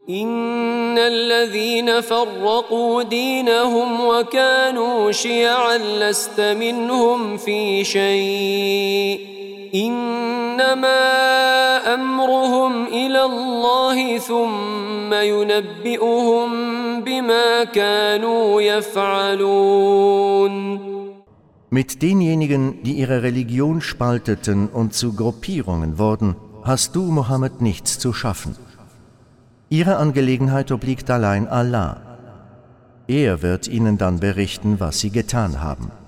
إن الذين فرقوا دينهم وكانوا شيعا لست منهم في شيء إنما أمرهم إلى الله ثم ينبئهم بما كانوا يفعلون. Mit denjenigen, die ihre Religion spalteten und zu Gruppierungen wurden, hast du, Mohammed, nichts zu schaffen. Ihre Angelegenheit obliegt allein Allah. Er wird ihnen dann berichten, was sie getan haben.